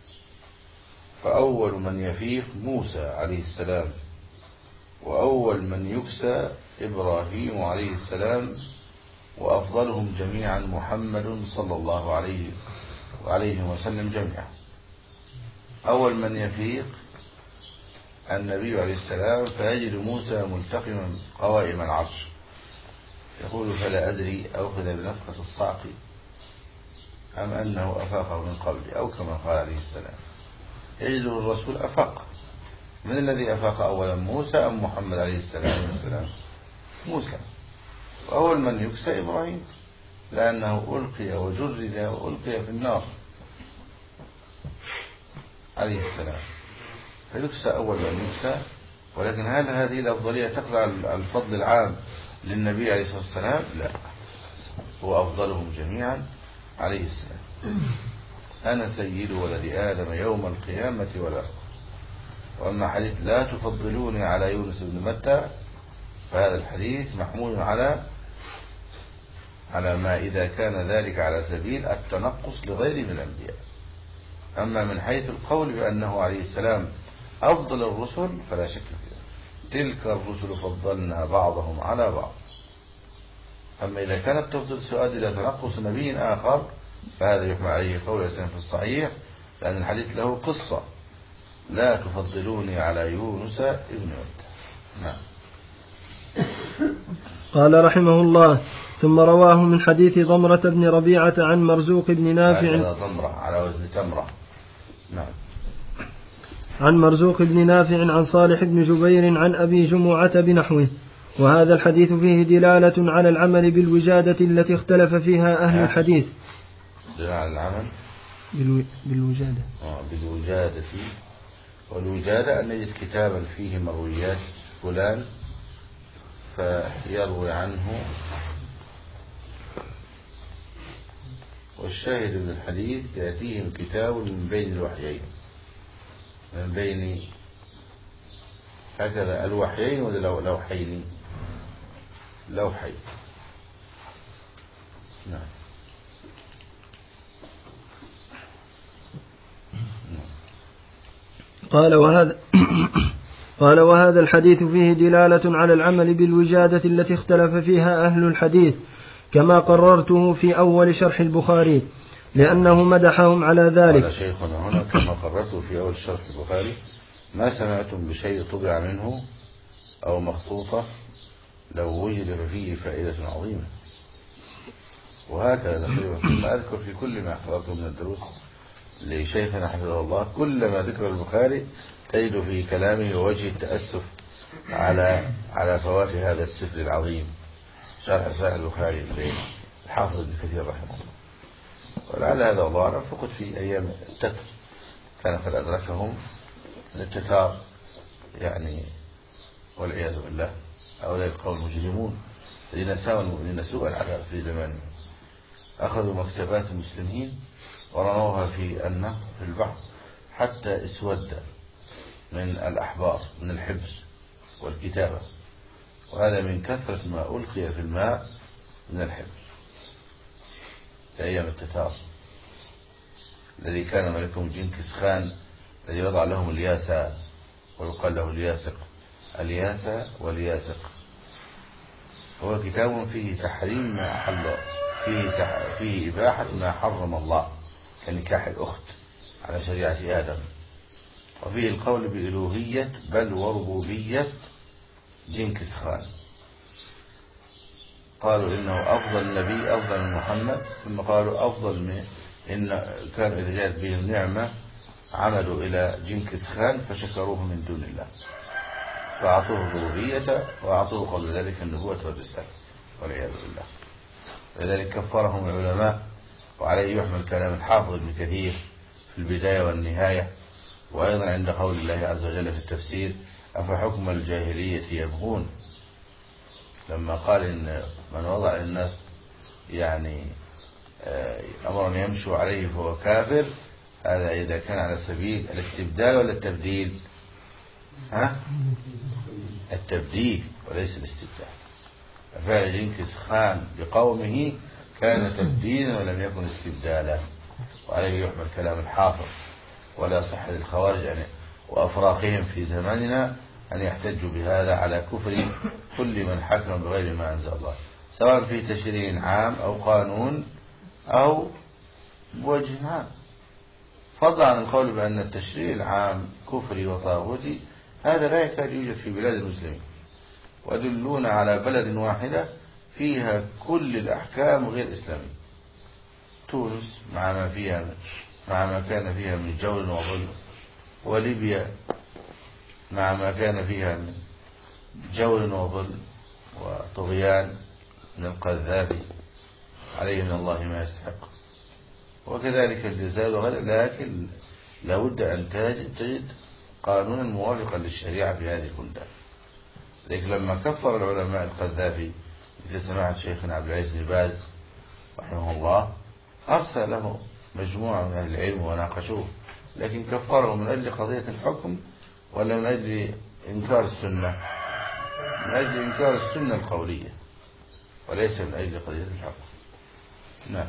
فأول من يفيق موسى عليه السلام، وأول من يكسى إبراهيم عليه السلام وأفضلهم جميعا محمد صلى الله عليه وعليه وسلم جميعا. أول من يفيق النبي عليه السلام فيجد موسى ملتقما قوائم العرش يقول فلا أدري أوخذ بنفخة الصعق أم أنه أفاقه من قبل أو كما قال عليه السلام. يجده الرسول أفاق. من الذي أفاق أولا موسى أم محمد عليه السلام والسلام؟ موسى. وأول من يكسى إبراهيم لأنه ألقي وجرد وألقي في النار عليه السلام، فيكسى أول من يكسى. ولكن هل هذه الأفضلية تقضى على الفضل العام للنبي عليه الصلاة والسلام؟ لا، هو أفضلهم جميعا عليه السلام. أنا سيد ولد آدم يوم القيامة ولا أفضل. وأما حديث لا تفضلوني على يونس بن متى فهذا الحديث محمول على على ما إذا كان ذلك على سبيل التنقص لغير من الأنبياء. أما من حيث القول بأنه عليه السلام أفضل الرسل فلا شك فيه. تلك الرسل فضلنا بعضهم على بعض. أما إذا كان التفضيل سؤال إلى تنقص نبي آخر فهذا يحمل عليه قول الإسلام في الصحيح، لأن الحديث له قصة لا تفضلوني على يونس ابن متى. نعم. قال رحمه الله ثم رواه من حديث ضمرة بن ربيعة عن مرزوق بن نافع ضمرة على وزن تمرة. نعم. عن مرزوق بن نافع عن صالح بن جبير عن أبي جمعة بنحوه. وهذا الحديث فيه دلالة على العمل بالوجادة التي اختلف فيها أهل الحديث. دلالة على العمل بالو... بالوجادة آه بالوجادة. والوجادة أن يجد كتابا فيه مرويات فلان فيروي عنه. والشاهد من الحديث يأتيهم كتاب من بين الوحيين، من بين هكذا الوحيين ولا لوحين لوحين. نعم. قال وهذا قال وهذا الحديث فيه دلالة على العمل بالوجادة التي اختلف فيها أهل الحديث كما قررته في أول شرح البخاري لأنه مدحهم على ذلك. قال شيخنا هنا كما قررته في أول شرح البخاري ما سمعتم بشيء طبع منه أو مخطوطة لو وجد فيه فائدة عظيمة. وهكذا تقريبا ثم أذكر في كل ما حضرته من الدروس لشيخنا حفظه الله كلما ذكر البخاري تجد في كلامه وجه التأسف على على فوات هذا السفر العظيم شرح صحيح البخاري للحافظ ابن كثير رحمه الله. ولعل هذا الله أعلم فقد في أيام التتر كان قد أدركهم التتار يعني والعياذ بالله هؤلاء القوم المجرمون الذين ساووا المؤمنين سوء العذاب في زمانهم. أخذوا مكتبات المسلمين ورموها في النهر في البحر حتى اسود من الأحبار من الحبر والكتابة، وهذا من كثرة ما ألقي في الماء من الحبر في أيام التتار الذي كان ملكهم جنكس خان الذي وضع لهم الياسة ويقال له الياسق الياسة والياسق. هو كتاب فيه تحريم ما أحل فيه, تح... فيه إباحة ما حرم الله كنكاح الأخت على شريعة آدم، وفيه القول بإلوهية بل وربوبية جنكس خان. قالوا إنه أفضل نبي أفضل من محمد، ثم قالوا أفضل من إن كانوا إذا جاءت بهم نعمة عملوا إلى جنكس خان فشكروه من دون الله فأعطوه الربوبية وأعطوه قبل ذلك النبوة والرسالة والعياذ بالله. لذلك كفرهم العلماء، وعليه يحمل كلام الحافظ ابن كثير في البداية والنهاية، وأيضا عند قول الله عز وجل في التفسير أفحكم الجاهلية يبغون، لما قال إن من وضع للناس يعني أمرا يمشوا عليه فهو كافر، هذا إذا كان على سبيل الاستبدال ولا التبديل؟ ها؟ التبديل وليس الاستبدال. فعل جنكس خان بقومه كان تبديلا ولم يكن استبدالا، وعليه يحمل كلام الحافظ. ولا صح للخوارج يعني وأفراقهم في زماننا أن يحتجوا بهذا على كفر كل من حكم بغير ما أنزل الله، سواء في تشريع عام أو قانون أو بوجه عام. فضلا عن القول بأن التشريع العام كفري وطاغوتي، هذا لا يكاد يوجد في بلاد المسلمين، ودلون على بلد واحدة فيها كل الأحكام غير إسلامية، تونس مع ما فيها مع ما كان فيها من جور وظلم، وليبيا مع ما كان فيها من جور وظلم وطغيان من القذافي عليه من الله ما يستحق، وكذلك الجزائر وغيرها. لكن لابد أن تجد قانونا موافقا للشريعة في هذه البلدان. لكن لما كفر العلماء القذافي مثل سماحة شيخنا عبد العزيز بن باز رحمه الله، أرسل له مجموعة من أهل العلم وناقشوه، لكن كفره من أجل قضية الحكم ولا من أجل إنكار السنة؟ من أجل إنكار السنة القولية وليس من أجل قضية الحكم. نعم.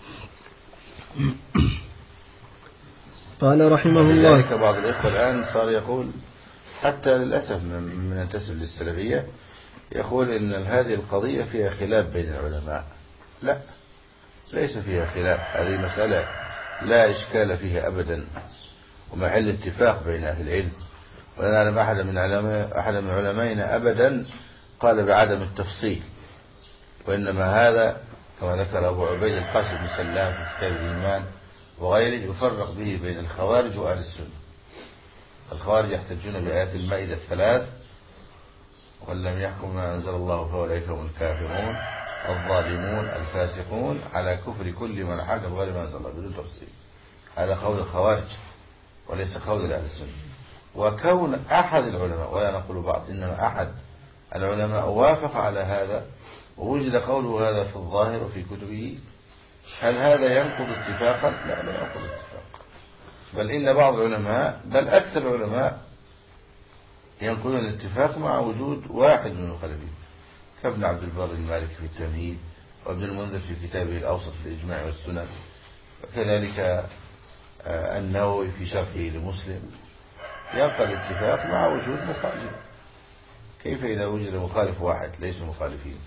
قال رحمه الله. ولذلك بعض الإخوة الآن صار يقول، حتى للأسف من ينتسب للسلفية، يقول إن هذه القضية فيها خلاف بين العلماء. لا، ليس فيها خلاف، هذه مسألة لا إشكال فيها أبدا، ومحل اتفاق بين أهل العلم. ولا نعلم أحد من علماء أحد من علمائنا أبدا قال بعدم التفصيل، وإنما هذا كما ذكر أبو عبيد القاسم بن سلام في كتاب الإيمان وغيره يفرق به بين الخوارج وأهل السنة. الخوارج يحتجون بآيات المائدة الثلاث: ولم يحكم ما أنزل الله فأولئك هم الكافرون الظالمون الفاسقون، على كفر كل من حكم غير ما أنزل الله، بدون تفصيل. هذا قول الخوارج وليس قول أهل السنة. وكون أحد العلماء، ولا نقول بعض، إنما أحد العلماء وافق على هذا ووجد قوله هذا في الظاهر وفي كتبه، هل هذا ينقض اتفاقا؟ لا، لا ينقض اتفاقا، بل إن بعض العلماء بل أكثر العلماء ينقضون الاتفاق مع وجود واحد من المخالفين، كابن عبد البر المالكي في التمهيد، وابن المنذر في كتابه الأوسط في الإجماع والسنن، وكذلك النووي في شرحه لمسلم، ينقض الاتفاق مع وجود مخالف. كيف إذا وجد مخالف واحد ليس مخالفين؟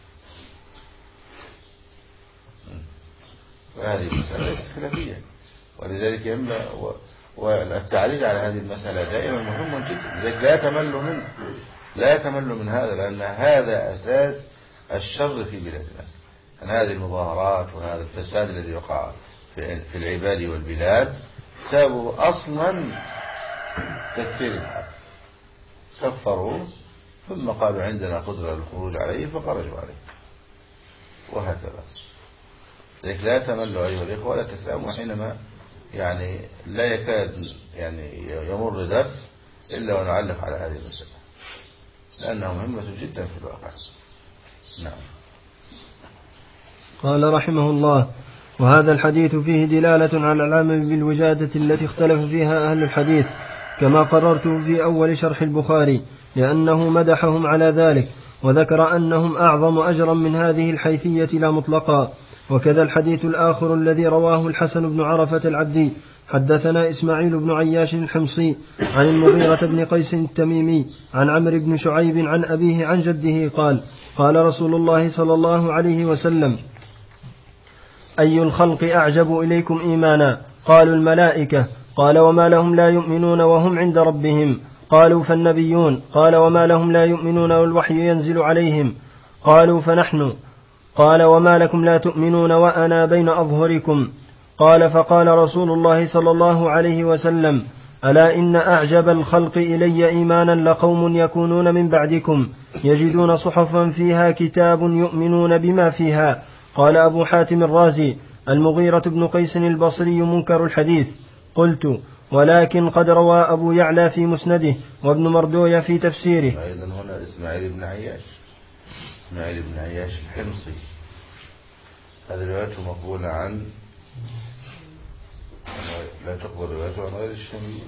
وهذه المسألة ليست خلافية، ولذلك ينبغي والتعريج على هذه المسألة دائما مهم جدا. لذلك لا يتمل منه لا يتمل من هذا، لأن هذا أساس الشر في بلادنا. أن هذه المظاهرات وهذا الفساد الذي وقع في العباد والبلاد سببه أصلا تكفير الحق، كفروا ثم قالوا عندنا قدرة للخروج عليه فخرجوا عليه، وهكذا. لذلك لا تملوا أيها الإخوة ولا تسلموا حينما يعني لا يكاد يعني يمر درس إلا ونعلق على هذه المسألة، لأنها مهمة جدا في الواقع. نعم. قال رحمه الله: وهذا الحديث فيه دلالة على العمل بالوجادة التي اختلف فيها أهل الحديث، كما قررت في أول شرح البخاري، لأنه مدحهم على ذلك، وذكر أنهم أعظم أجرا من هذه الحيثية لا مطلقا. وكذا الحديث الآخر الذي رواه الحسن بن عرفة العبدي: حدثنا إسماعيل بن عياش الحمصي عن المغيرة بن قيس التميمي عن عمرو بن شعيب عن أبيه عن جده قال: قال رسول الله صلى الله عليه وسلم: أي الخلق أعجب إليكم إيمانا؟ قالوا: الملائكة. قال: وما لهم لا يؤمنون وهم عند ربهم؟ قالوا: فالنبيون. قال: وما لهم لا يؤمنون والوحي ينزل عليهم؟ قالوا: فنحن. قال: وما لكم لا تؤمنون وأنا بين أظهركم؟ قال: فقال رسول الله صلى الله عليه وسلم: ألا إن أعجب الخلق إلي إيمانا لقوم يكونون من بعدكم يجدون صحفا فيها كتاب يؤمنون بما فيها. قال أبو حاتم الرازي: المغيرة بن قيس البصري منكر الحديث. قلت: ولكن قد روى أبو يعلى في مسنده وابن مردوية في تفسيره. أيضا هنا إسماعيل بن عياش إسماعيل بن عياش الحمصي، هذه روايته مقبولة عن لا تقبل روايته عن غير الشامي.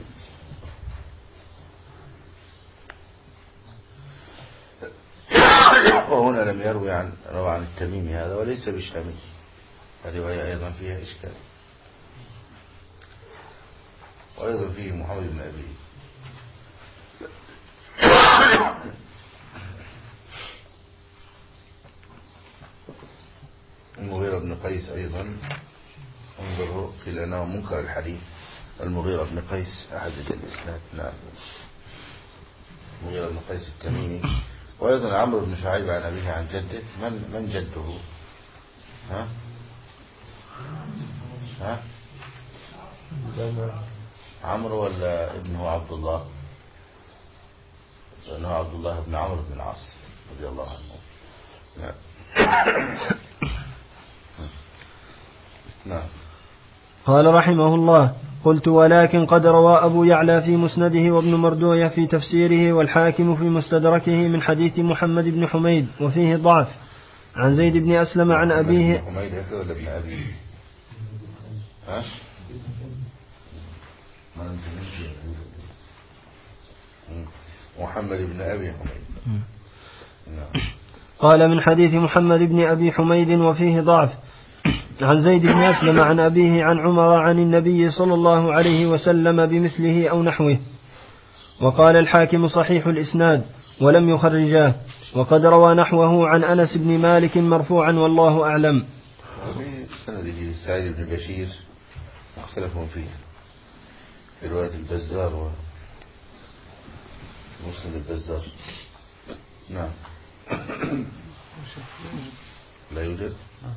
وهنا لم يروي عن روى عن التميمي هذا وليس بالشامي، الرواية أيضا فيها إشكال. وأيضا فيه محمد بن أبي قيس أيضا انظروا قيل أنه منكر الحديث. المغيرة بن قيس أحد الإسناد. نعم المغيرة بن قيس التميمي. وأيضا عمرو بن شعيب عن أبيه عن جده. من من جده؟ ها ها عمرو ولا ابنه عبد الله؟ ابنه عبد الله بن عمرو بن العاص رضي الله عنه. نعم نعم. قال رحمه الله: قلت ولكن قد روى أبو يعلى في مسنده وابن مردوية في تفسيره والحاكم في مستدركه من حديث محمد بن حميد وفيه ضعف عن زيد بن أسلم عن أبيه. محمد بن حميد هكذا ولا ابن أبيه؟ ها؟ محمد بن أبي حميد. قال من حديث محمد بن أبي حميد وفيه ضعف عن زيد بن أسلم عن أبيه عن عمر عن النبي صلى الله عليه وسلم بمثله أو نحوه. وقال الحاكم صحيح الإسناد ولم يخرجاه، وقد روى نحوه عن أنس بن مالك مرفوعا والله أعلم. سنده سعيد بن بشير مختلفون فيه في رواية البزار ومسند البزار. نعم لا يوجد.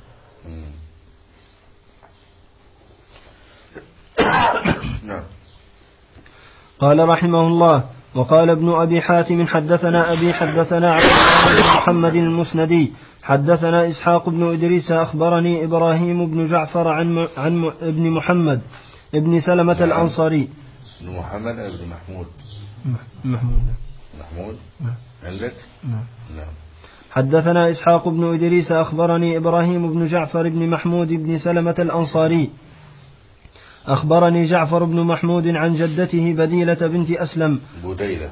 نعم. قال رحمه الله: وقال ابن أبي حاتم حدثنا أبي حدثنا عبد الله بن محمد المسندي حدثنا إسحاق بن إدريس أخبرني إبراهيم بن جعفر عن عن ابن محمد ابن سلمة نعم. الأنصاري. ابن محمد ابن محمود محمود محمود عندك. نعم. نعم. حدثنا إسحاق بن إدريس أخبرني إبراهيم بن جعفر بن محمود بن سلمة الأنصاري أخبرني جعفر بن محمود عن جدته بديلة بنت أسلم بديلة،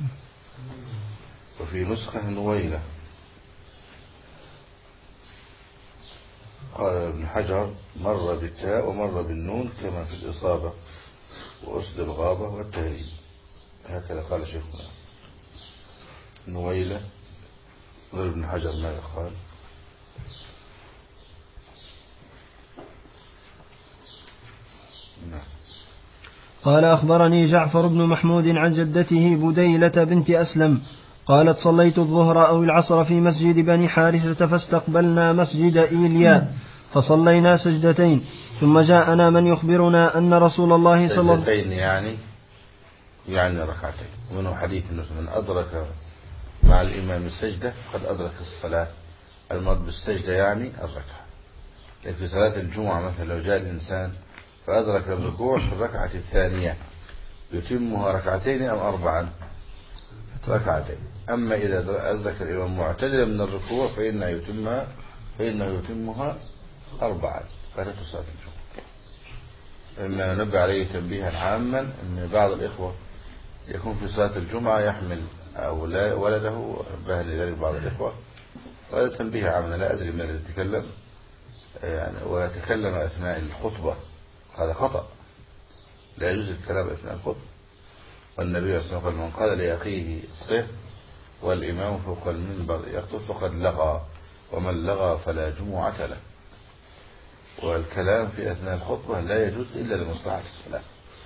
وفي نسخة نويلة. قال ابن حجر مر بالتاء ومر بالنون كما في الإصابة وأسد الغابة والتهذيب، هكذا قال شيخنا. نويلة غير ابن حجر ماذا قال؟ نعم. قال أخبرني جعفر بن محمود عن جدته بديلة بنت أسلم قالت: صليت الظهر أو العصر في مسجد بني حارثة فاستقبلنا مسجد إيليا فصلينا سجدتين، ثم جاءنا من يخبرنا أن رسول الله صلى الله عليه وسلم سجدتين يعني يعني ركعتين. ومنه حديث من أدرك مع الإمام السجدة قد أدرك الصلاة. المراد بالسجدة يعني الركعة. لكن في صلاة الجمعة مثلا لو جاء الإنسان فأدرك الركوع في الركعة الثانية يتمها ركعتين أم أربعا؟ ركعتين. أما إذا أدرك الإمام معتدلا من الركوع فإنه يتمها فإنه يتمها أربعا فلا تصلي الجمعة. إما ننبه عليه تنبيها عاما أن بعض الإخوة يكون في صلاة الجمعة يحمل أو لا ولده، نبه لذلك بعض الإخوة، وهذا تنبيه عاما. لا أدري من الذي يتكلم يعني ويتكلم أثناء الخطبة، هذا خطأ، لا يجوز الكلام أثناء الخطبة. والنبي صلى الله عليه وسلم من قال لأخيه صه والإمام فوق المنبر يخطب فقد لغى، ومن لغى فلا جمعة له. والكلام في أثناء الخطبة لا يجوز إلا لمصلحة الصلاة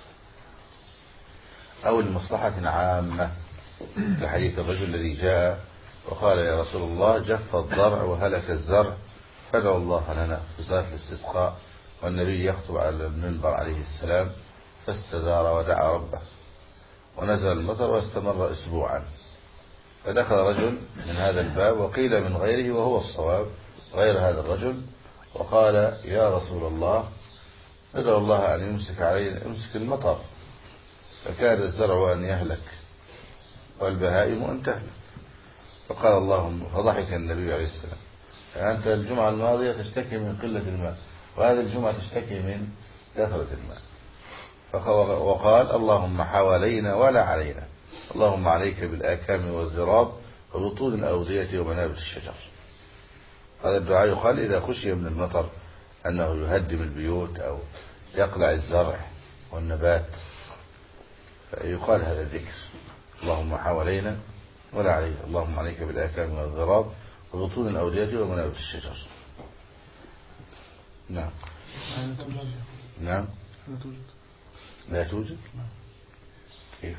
أو لمصلحة عامة، كحديث الرجل الذي جاء وقال: يا رسول الله جف الضرع وهلك الزرع فدعوا الله لنا في صلاة الاستسقاء، والنبي يخطب على المنبر عليه السلام، فاستدار ودعا ربه ونزل المطر واستمر أسبوعا. فدخل رجل من هذا الباب وقيل من غيره وهو الصواب غير هذا الرجل، وقال: يا رسول الله ادعو الله أن يمسك علينا يمسك المطر، فكاد الزرع أن يهلك والبهائم أن تهلك. فقال اللهم، فضحك النبي عليه السلام: أنت الجمعة الماضية تشتكي من قلة الماء، وهذه الجمعة تشتكي من كثرة الماء. وقال: اللهم حوالينا ولا علينا، اللهم عليك بالآكام والذراب وبطول الأودية ومنابت الشجر. هذا الدعاء يقال إذا خشي من المطر أنه يهدم البيوت أو يقلع الزرع والنبات، فيقال هذا الذكر: اللهم حوالينا ولا علينا، اللهم عليك بالآكام والذراب وبطول الأودية ومنابت الشجر. نعم. نعم. لا توجد. لا توجد. كيف؟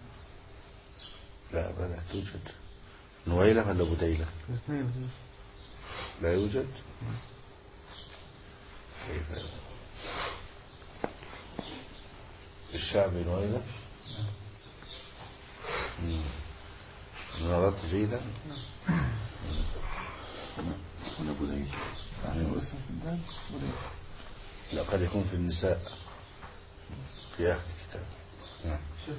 لا لا توجد. نويلة ولا بديلة؟ لا يوجد. كيف هذا؟ الشعب نويلة. نظرت جيدا. ولا بديل يعني اسم في الدال بديل. لا قد يكون في النساء في آخر الكتاب. نعم. شيخ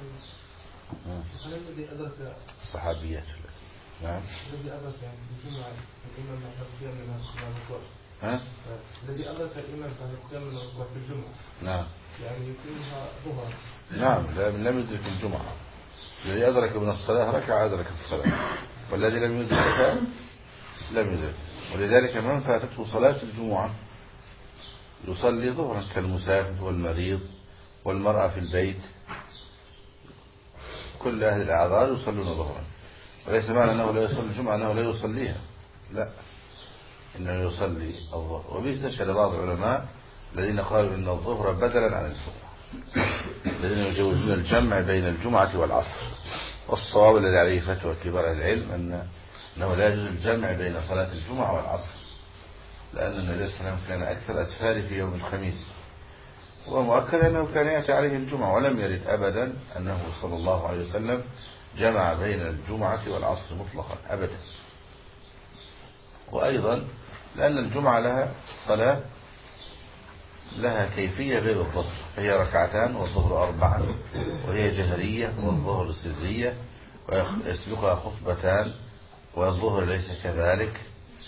الذي أدرك صحابيات. نعم. الذي أدرك يعني الجمعة الإمام بعد القيام من الركوع. ها؟ الذي أدرك الإمام بعد القيام من الركوع في الجمعة. نعم. يعني يقيمها ظهرا. نعم لم يدرك الجمعة. الذي أدرك من الصلاة ركع أدرك الصلاة، والذي لم يدرك لم يدرك. ولذلك من فاتته صلاة الجمعة يصلي ظهرا كالمسافر والمريض والمرأة في البيت، كل أهل الأعذار يصلون ظهرا. وليس معنى أنه لا يصلي الجمعة أنه لا يصليها، لا، إنه يصلي الظهر. وبيستشهد بعض العلماء الذين قالوا إن الظهر بدلا عن الجمعة، الذين يجوزون الجمع بين الجمعة والعصر. والصواب الذي عليه فتوى كبار العلم أن أنه لا يجوز الجمع بين صلاة الجمعة والعصر، لأن النبي صلى الله عليه وسلم كان أكثر أسفاره في يوم الخميس، ومؤكد أنه كان يأتي عليه الجمعة، ولم يرد أبدا أنه صلى الله عليه وسلم جمع بين الجمعة والعصر مطلقا أبدا. وأيضا لأن الجمعة لها صلاة لها كيفية غير الظهر، فهي ركعتان والظهر أربعة، وهي جهرية والظهر سرية، ويسبقها خطبتان والظهر ليس كذلك،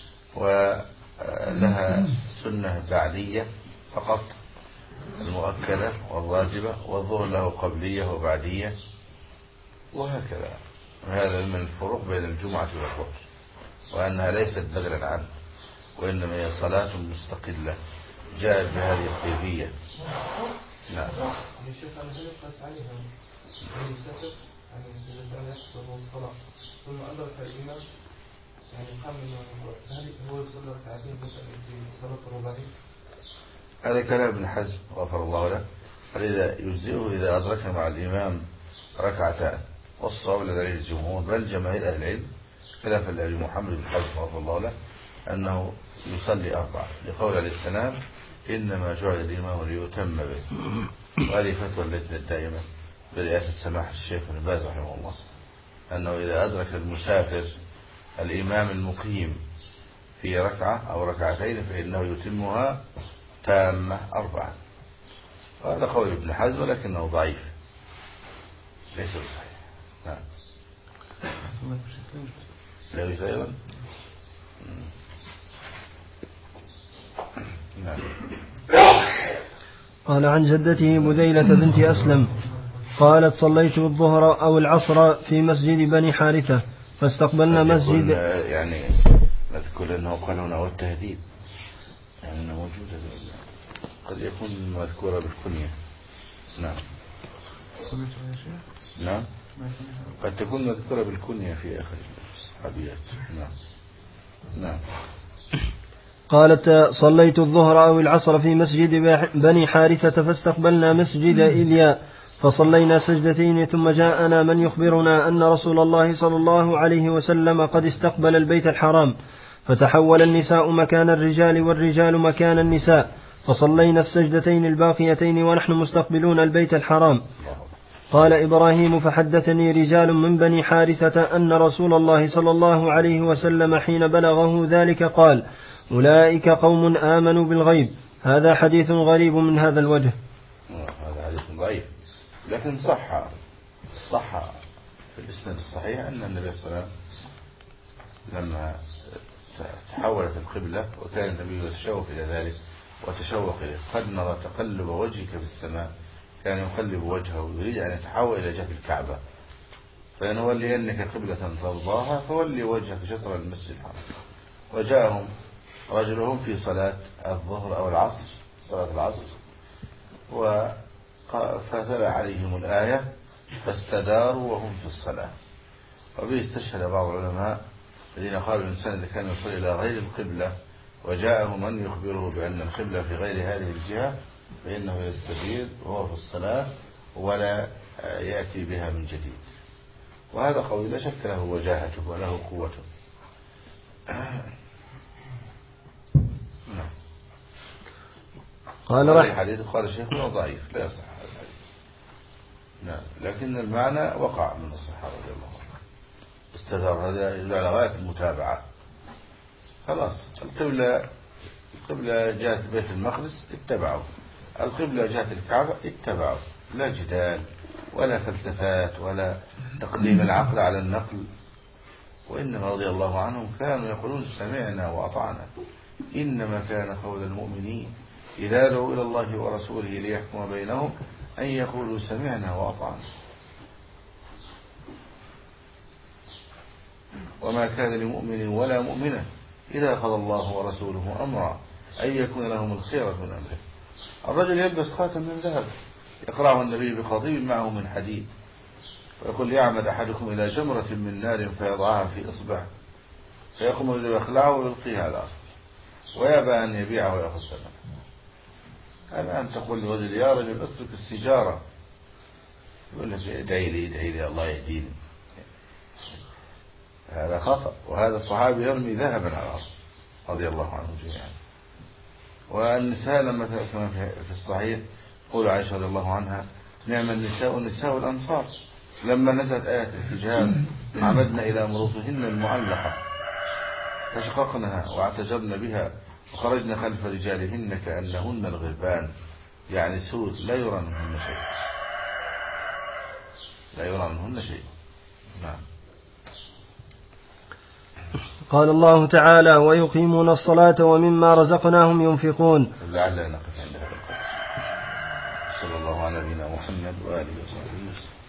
ولها سنة بعدية فقط المؤكدة والواجبة، والظهر له قبلية وبعدية، وهكذا. هذا من الفروق بين الجمعة والظهر، وأنها ليست بدلا عنه، وإنما هي صلاة مستقلة جاءت بهذه الكيفية. نعم. يا شيخ أنا هل يقاس عليها أن يسافر يعني إذا كان يقصر الصلاة ثم أدرك الإمام يعني قام من هل هو يصلي ركعتين مثلا في صلاة الرباعية؟ هذا كلام ابن حزم غفر الله له، فإذا يجزئه إذا أدرك مع الإمام ركعتان، والصواب الذي عليه الجمهور بل جماهير أهل العلم خلافا لأبي محمد بن حزم غفر الله له أنه يصلي أربعة، لقول عليه السلام إنما جعل الإمام ليتم به. وهذه فتوى اللجنة الدائمة برئاسة سماحة الشيخ ابن باز رحمه الله، أنه إذا أدرك المسافر الإمام المقيم في ركعة أو ركعتين فإنه يتمها تامة أربعة. وهذا قول ابن حزم ولكنه ضعيف ليس بصحيح. نعم. لا يوجد أيضا. نعم. قال عن جدته بديلة بنت أسلم قالت صليت الظهر أو العصر في مسجد بني حارثة فاستقبلنا مسجد، يعني نذكر أنه قال هنا والتهذيب يعني أنه موجودة، قد يكون مذكورة بالكنية. نعم. نعم قد تكون مذكورة بالكنية في آخر الصحابيات. نعم. نعم. قالت صليت الظهر أو العصر في مسجد بني حارثة فاستقبلنا مسجد إلياء فصلينا سجدتين ثم جاءنا من يخبرنا أن رسول الله صلى الله عليه وسلم قد استقبل البيت الحرام، فتحول النساء مكان الرجال والرجال مكان النساء، فصلينا السجدتين الباقيتين ونحن مستقبلون البيت الحرام. قال إبراهيم فحدثني رجال من بني حارثة أن رسول الله صلى الله عليه وسلم حين بلغه ذلك قال أولئك قوم آمنوا بالغيب. هذا حديث غريب من هذا الوجه. هذا حديث ضعيف لكن صح صح في الإسناد الصحيح أن النبي صلى الله عليه وسلم لما تحولت القبلة وكان النبي يتشوق إلى ذلك وتشوق إليه، قد نرى تقلب وجهك في السماء، كان يقلب وجهه يريد أن يتحول إلى جهة الكعبة، فإن ولينك قبلة ترضاها فولي وجهك شطر المسجد الحرام. وجاءهم رجلهم في صلاة الظهر أو العصر صلاة العصر فتلا عليهم الآية فاستداروا وهم في الصلاة. وبه استشهد بعض العلماء الذين قالوا الإنسان إذا كان يصلي إلى غير القبلة وجاءه من يخبره بأن القبلة في غير هذه الجهة فإنه يستفيد وهو في الصلاة ولا يأتي بها من جديد. وهذا قول لا شك له وجاهته وله قوته. نعم. قال رحمه الحديث قال الشيخ ضعيف لا يصح هذا الحديث. نعم. لكن المعنى وقع من الصحابة رضي الله عنهم استدار. هذا يدل على غاية المتابعة. خلاص القبلة القبلة جهة بيت المقدس اتبعوا، القبلة جهة الكعبة اتبعوا، لا جدال ولا فلسفات ولا تقديم العقل على النقل. وإنما رضي الله عنهم كانوا يقولون سمعنا وأطعنا، إنما كان قول المؤمنين إذا دعوا إلى الله ورسوله ليحكم بينهم أن يقولوا سمعنا وأطعنا. وما كان لمؤمن ولا مؤمنة إذا قضى الله ورسوله أمرا أن يكون لهم الخيرة من أمره. الرجل يلبس خاتم من ذهب يقرأه النبي بخطيب معه من حديد، ويقول يعمد أحدكم إلى جمرة من نار فيضعها في إصبع فيقوم الرجل يخلعه ويلقيها على الأرض ويأبى أن يبيعه ويأخذ ثمنه. الآن تقول لرجل يا رجل اترك السجارة، يقول لك ادعي لي ادعي لي الله يهديني. هذا خطأ. وهذا الصحابي يرمي ذهبا على الأرض رضي الله عنهم جميعا. والنساء لما كما في الصحيح قول عائشة رضي الله عنها نعم النساء نساء الأنصار لما نزلت آية الحجاب عمدنا إلى مروطهن المعلقة فشققنها واعتجبن بها وخرجنا خلف رجالهن كأنهن الغربان، يعني سود لا يرى منهن شيء، لا يرى منهن شيء. نعم. قال الله تعالى ويقيمون الصلاة ومما رزقناهم ينفقون. لعلنا نقف عند هذا القدر. صلى الله على نبينا محمد وآله وصحبه وسلم.